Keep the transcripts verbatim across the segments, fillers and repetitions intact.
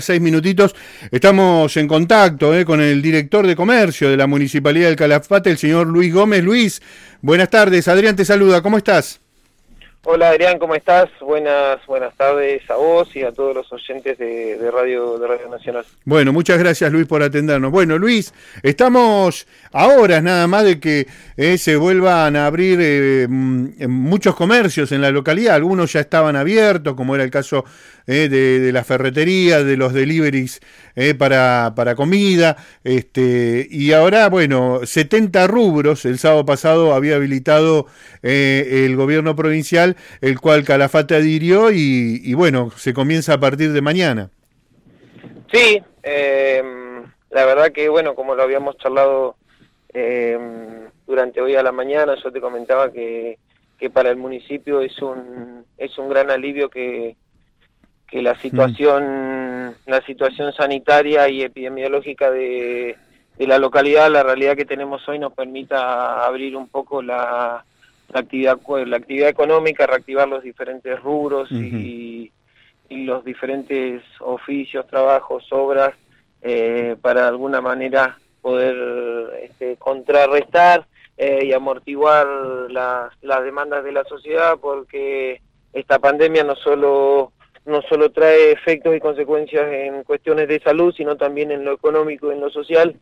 Seis minutitos, estamos en contacto eh, con el director de comercio de la Municipalidad del Calafate, el señor Luis Gómez. Luis, buenas tardes, Adrián te saluda, ¿cómo estás? Hola Adrián, ¿cómo estás? Buenas buenas tardes a vos y a todos los oyentes de, de Radio de Radio Nacional. Bueno, muchas gracias Luis por atendernos. Bueno Luis, estamos a horas nada más de que eh, se vuelvan a abrir eh, muchos comercios en la localidad. Algunos ya estaban abiertos, como era el caso eh, de, de la ferretería, de los deliveries eh, para, para comida, este, y ahora, bueno, setenta rubros. El sábado pasado había habilitado eh, el gobierno provincial, el cual Calafate adhirió y, y bueno, se comienza a partir de mañana. Sí, eh, la verdad que bueno, como lo habíamos charlado eh, durante hoy a la mañana, yo te comentaba que, que para el municipio es un es un gran alivio que, que la situación mm. la situación sanitaria y epidemiológica de, de la localidad, la realidad que tenemos hoy, nos permita abrir un poco la, la actividad la actividad económica, reactivar los diferentes rubros uh-huh. y y los diferentes oficios, trabajos, obras, eh, para de alguna manera poder este, contrarrestar eh, y amortiguar las, las demandas de la sociedad, porque esta pandemia no solo, no solo trae efectos y consecuencias en cuestiones de salud, sino también en lo económico y en lo social,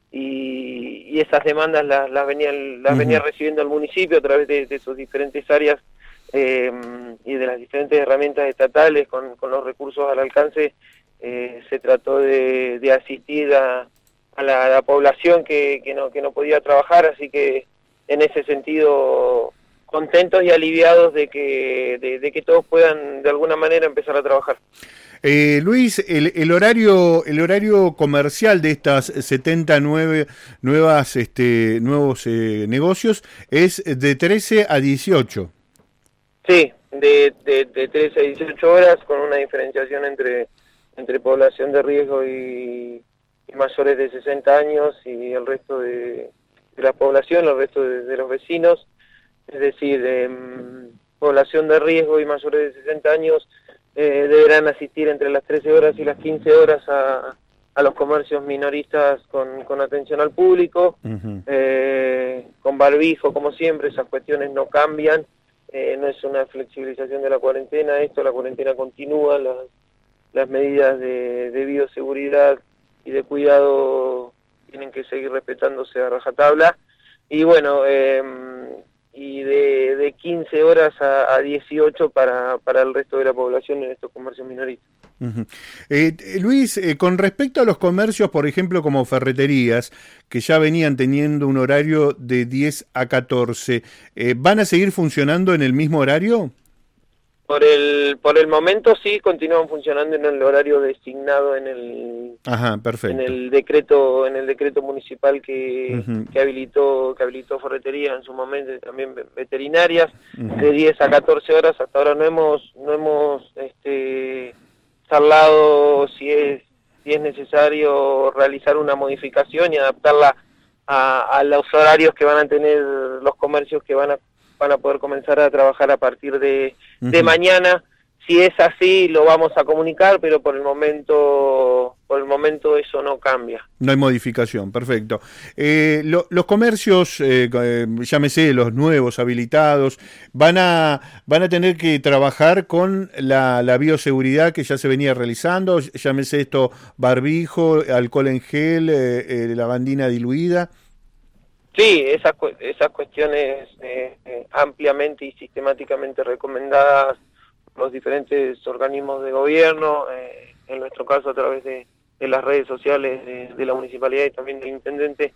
y, y esas demandas las, las, venía, las uh-huh. venía recibiendo el municipio a través de, de sus diferentes áreas, Eh, y de las diferentes herramientas estatales con, con los recursos al alcance. Eh, se trató de, de asistir a, a, la, a la población que, que, no, que no podía trabajar, así que en ese sentido contentos y aliviados de que, de, de que todos puedan de alguna manera empezar a trabajar. Eh, Luis, el, el horario el horario comercial de estas setenta nueve, nuevas este, nuevos eh, negocios es de trece a dieciocho. Sí, de, de, de trece a dieciocho horas, con una diferenciación entre, entre población de riesgo y, y mayores de sesenta años y el resto de, de la población, el resto de, de los vecinos. Es decir, eh, población de riesgo y mayores de sesenta años eh, deberán asistir entre las trece horas y las quince horas a, a los comercios minoristas con, con atención al público, uh-huh. eh, con barbijo, como siempre. Esas cuestiones no cambian. Eh, no es una flexibilización de la cuarentena, esto, la cuarentena continúa, las, las medidas de, de bioseguridad y de cuidado tienen que seguir respetándose a rajatabla, y bueno, eh, y de, de quince horas a, a dieciocho para, para el resto de la población en estos comercios minoristas. Uh-huh. Eh, Luis, eh, con respecto a los comercios, por ejemplo, como ferreterías, que ya venían teniendo un horario de diez a catorce, eh, ¿van a seguir funcionando en el mismo horario? Por el por el momento sí, continúan funcionando en el horario designado en el Ajá, perfecto. en el decreto en el decreto municipal que, uh-huh. que habilitó que habilitó ferretería en su momento, también veterinarias, uh-huh. de diez a catorce horas. Hasta ahora no hemos no hemos este charlado si es si es necesario realizar una modificación y adaptarla a, a los horarios que van a tener los comercios que van a van a poder comenzar a trabajar a partir de, uh-huh. de mañana. Si es así, lo vamos a comunicar, pero por el momento por el momento eso no cambia. No hay modificación, perfecto. Eh, lo, los comercios, eh, llámese los nuevos habilitados, van a van a tener que trabajar con la, la bioseguridad que ya se venía realizando, llámese esto barbijo, alcohol en gel, eh, eh, lavandina diluida. Sí, esas, esas cuestiones eh, eh, ampliamente y sistemáticamente recomendadas por los diferentes organismos de gobierno, eh, en nuestro caso a través de, de las redes sociales de, de la municipalidad y también del intendente,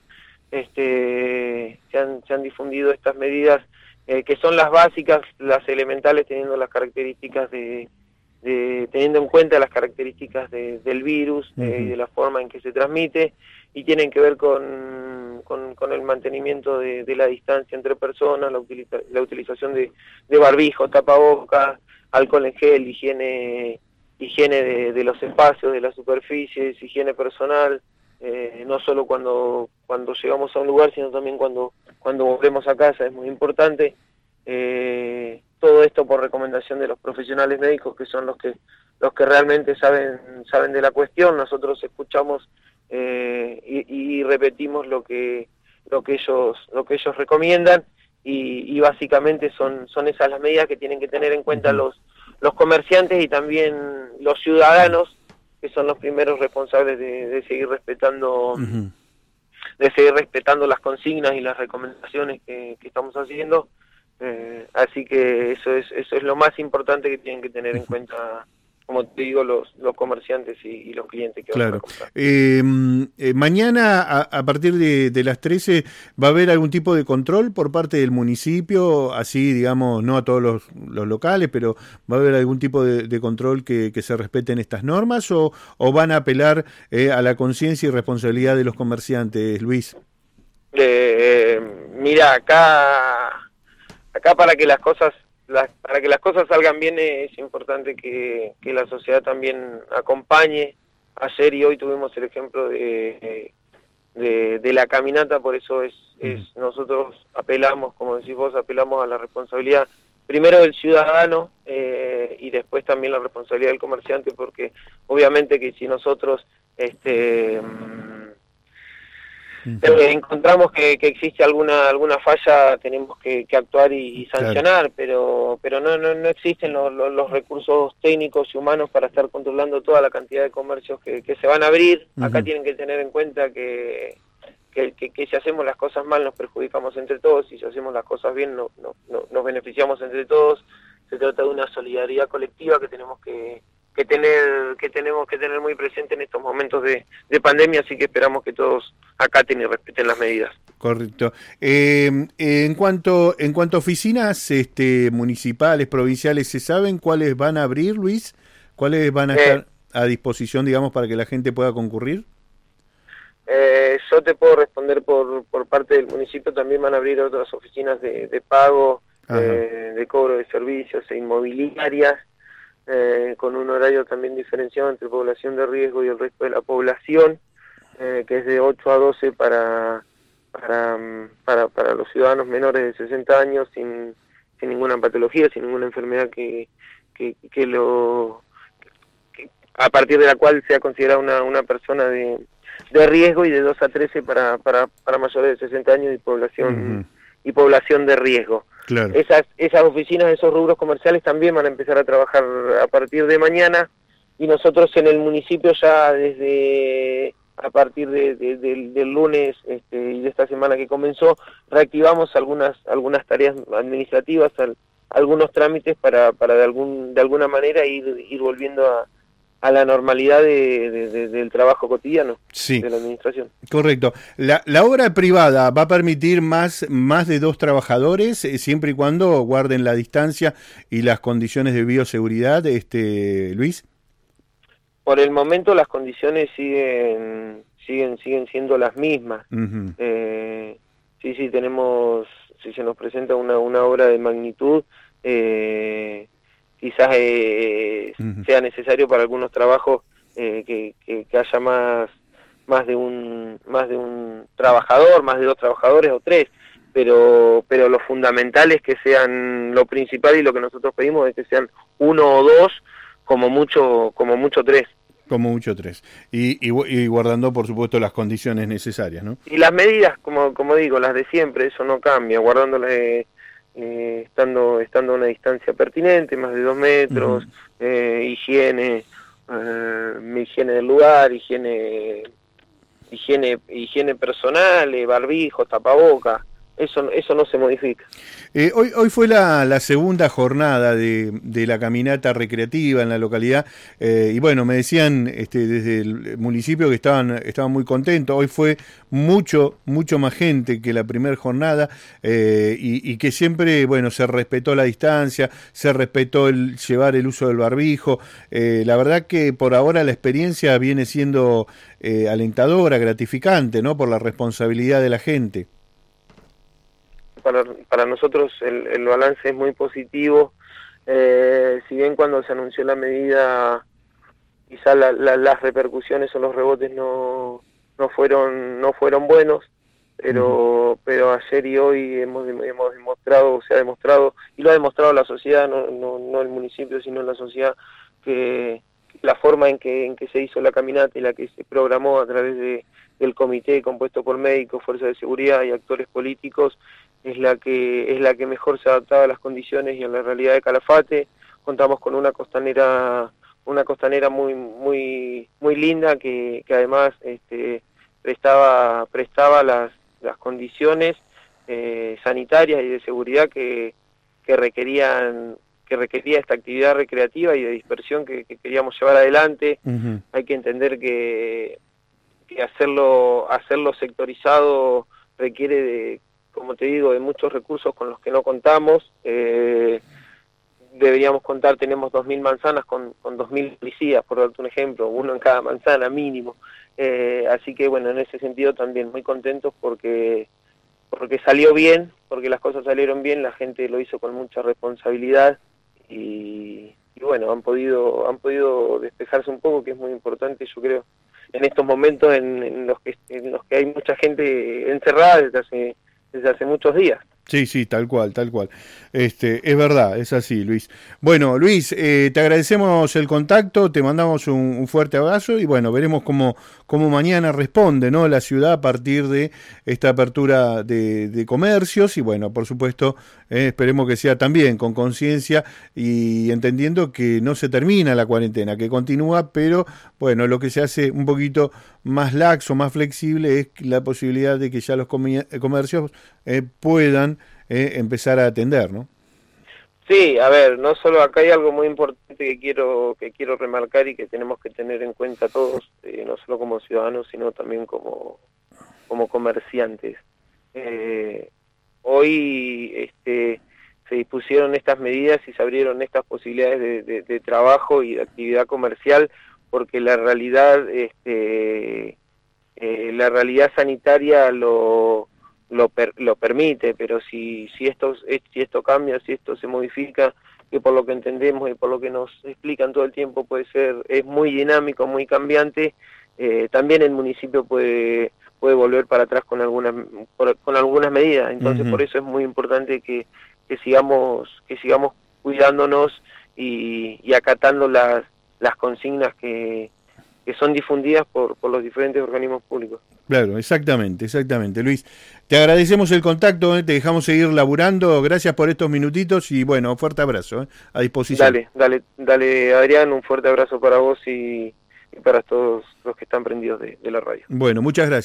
este, se, han, se han difundido estas medidas eh, que son las básicas, las elementales, teniendo las características de, de teniendo en cuenta las características de, del virus uh-huh. eh, y de la forma en que se transmite, y tienen que ver con, con, con el mantenimiento de, de la distancia entre personas, la, utiliza, la utilización de, de barbijo, tapabocas, alcohol en gel, higiene, higiene de, de los espacios, de las superficies, higiene personal, eh, no solo cuando, cuando llegamos a un lugar, sino también cuando, cuando volvemos a casa, es muy importante. Eh, todo esto por recomendación de los profesionales médicos, que son los que los que realmente saben saben de la cuestión. Nosotros escuchamos eh, y, y repetimos lo que lo que ellos lo que ellos recomiendan y, y básicamente son son esas las medidas que tienen que tener en cuenta Uh-huh. los los comerciantes y también los ciudadanos, que son los primeros responsables de, de seguir respetando Uh-huh. de seguir respetando las consignas y las recomendaciones que, que estamos haciendo. Eh, así que eso es eso es lo más importante que tienen que tener en cuenta, como te digo, los los comerciantes y, y los clientes que Claro. van a comprar. Eh, eh, mañana, a, a partir de, de las trece, ¿va a haber algún tipo de control por parte del municipio? Así, digamos, no a todos los, los locales, pero ¿va a haber algún tipo de, de control que, que se respeten estas normas? ¿O, o van a apelar eh, a la conciencia y responsabilidad de los comerciantes, Luis? Eh, mira, acá acá para que las cosas las, para que las cosas salgan bien es importante que, que la sociedad también acompañe. Ayer y hoy tuvimos el ejemplo de, de, de la caminata, por eso es, es nosotros apelamos, como decís vos, apelamos a la responsabilidad primero del ciudadano eh, y después también la responsabilidad del comerciante, porque obviamente que si nosotros este Eh, encontramos que, que existe alguna alguna falla, tenemos que, que actuar y, y sancionar, claro. pero pero no no, no existen los, los, los recursos técnicos y humanos para estar controlando toda la cantidad de comercios que, que se van a abrir. Uh-huh. Acá tienen que tener en cuenta que que, que que si hacemos las cosas mal nos perjudicamos entre todos, y si hacemos las cosas bien no, no, no, nos beneficiamos entre todos. Se trata de una solidaridad colectiva que tenemos que que tener que tenemos que tener muy presente en estos momentos de, de pandemia, así que esperamos que todos acaten y respeten las medidas. Correcto. Eh, en cuanto en cuanto a oficinas este, municipales, provinciales, ¿se saben cuáles van a abrir, Luis? ¿Cuáles van a eh, estar a disposición, digamos, para que la gente pueda concurrir? Eh, yo te puedo responder por por parte del municipio. También van a abrir otras oficinas de, de pago, eh, de cobro de servicios e inmobiliarias. Eh, con un horario también diferenciado entre población de riesgo y el resto de la población, eh, que es de ocho a doce para, para, para, para los ciudadanos menores de sesenta años sin, sin ninguna patología, sin ninguna enfermedad que, que, que lo que, a partir de la cual sea considerada una, una persona de, de riesgo, y de dos a trece para, para, para mayores de sesenta años y población, uh-huh. y población de riesgo. Claro. Esas, esas oficinas, esos rubros comerciales también van a empezar a trabajar a partir de mañana, y nosotros en el municipio ya desde a partir de, de, de, del lunes este, y de esta semana que comenzó, reactivamos algunas algunas tareas administrativas, al, algunos trámites para, para de algún de alguna manera ir, ir volviendo a a la normalidad de, de, de, del trabajo cotidiano, sí, de la administración. Correcto. La, la obra privada va a permitir más, más de dos trabajadores, eh, siempre y cuando guarden la distancia y las condiciones de bioseguridad, este, Luis. Por el momento las condiciones siguen siguen siguen siendo las mismas. Uh-huh. Eh, sí, sí, tenemos, si se nos presenta una, una obra de magnitud, eh, quizás eh, uh-huh. sea necesario para algunos trabajos eh, que, que, que haya más más de un más de un trabajador, más de dos trabajadores o tres, pero pero lo fundamental es que sean, lo principal y lo que nosotros pedimos es que sean uno o dos, como mucho como mucho tres. Como mucho tres. Y, y, y guardando, por supuesto, las condiciones necesarias, ¿no? Y las medidas, como como digo, las de siempre, eso no cambia, guardándolas eh, Eh, estando estando a una distancia pertinente, más de dos metros, uh-huh. eh, higiene, eh, higiene del lugar, higiene higiene higiene personal, eh, barbijos, tapabocas, eso eso no se modifica. Eh, hoy hoy fue la, la segunda jornada de, de la caminata recreativa en la localidad, eh, y bueno, me decían este, desde el municipio que estaban estaban muy contentos. Hoy fue mucho mucho más gente que la primera jornada, eh, y, y que siempre, bueno, se respetó la distancia, se respetó el llevar el uso del barbijo. Eh, la verdad que por ahora la experiencia viene siendo eh, alentadora, gratificante, ¿no? Por la responsabilidad de la gente. Para, para nosotros el, el balance es muy positivo, eh, si bien cuando se anunció la medida quizá la, la, las repercusiones o los rebotes no no fueron no fueron buenos, pero uh-huh. pero ayer y hoy hemos hemos demostrado, se ha demostrado, y lo ha demostrado la sociedad, no no, no el municipio, sino la sociedad, que la forma en que, en que se hizo la caminata y la que se programó a través de, del comité compuesto por médicos, fuerzas de seguridad y actores políticos es la que es la que mejor se adaptaba a las condiciones y a la realidad de Calafate. Contamos con una costanera una costanera muy muy muy linda que, que además este, prestaba prestaba las las condiciones eh, sanitarias y de seguridad que, que requerían que requería esta actividad recreativa y de dispersión que, que queríamos llevar adelante. Uh-huh. Hay que entender que, que hacerlo hacerlo sectorizado requiere de, como te digo, de muchos recursos con los que no contamos. Eh, deberíamos contar, tenemos dos mil manzanas con, con dos mil policías, por darte un ejemplo, uno en cada manzana mínimo. Eh, así que bueno, en ese sentido también muy contentos porque porque salió bien, porque las cosas salieron bien, la gente lo hizo con mucha responsabilidad y, y bueno, han podido han podido despejarse un poco, que es muy importante, yo creo, en estos momentos en, en los que en los que hay mucha gente encerrada desde hace desde hace muchos días. Sí, sí, tal cual, tal cual. Este, es verdad, es así, Luis. Bueno, Luis, eh, te agradecemos el contacto, te mandamos un, un fuerte abrazo y bueno, veremos cómo, cómo mañana responde, ¿no?, la ciudad a partir de esta apertura de, de comercios y bueno, por supuesto, eh, esperemos que sea también con conciencia y entendiendo que no se termina la cuarentena, que continúa, pero bueno, lo que se hace un poquito más laxo, más flexible es la posibilidad de que ya los comercios eh, puedan eh, empezar a atender, ¿no? Sí, a ver, no solo acá hay algo muy importante que quiero que quiero remarcar y que tenemos que tener en cuenta todos, eh, no solo como ciudadanos, sino también como, como comerciantes. Eh, hoy este, se dispusieron estas medidas y se abrieron estas posibilidades de, de, de trabajo y de actividad comercial porque la realidad, este, eh, la realidad sanitaria lo Lo, per, lo permite, pero si si esto si esto cambia, si esto se modifica, que por lo que entendemos y por lo que nos explican todo el tiempo puede ser, es muy dinámico, muy cambiante, eh, también el municipio puede puede volver para atrás con algunas por, con algunas medidas. Entonces uh-huh. por eso es muy importante que, que sigamos que sigamos cuidándonos y, y acatando las las consignas que que son difundidas por, por los diferentes organismos públicos. Claro, exactamente, exactamente. Luis, te agradecemos el contacto, ¿eh? Te dejamos seguir laburando, gracias por estos minutitos y bueno, fuerte abrazo, ¿eh? A disposición. Dale, dale, dale Adrián, un fuerte abrazo para vos y, y para todos los que están prendidos de, de la radio. Bueno, muchas gracias.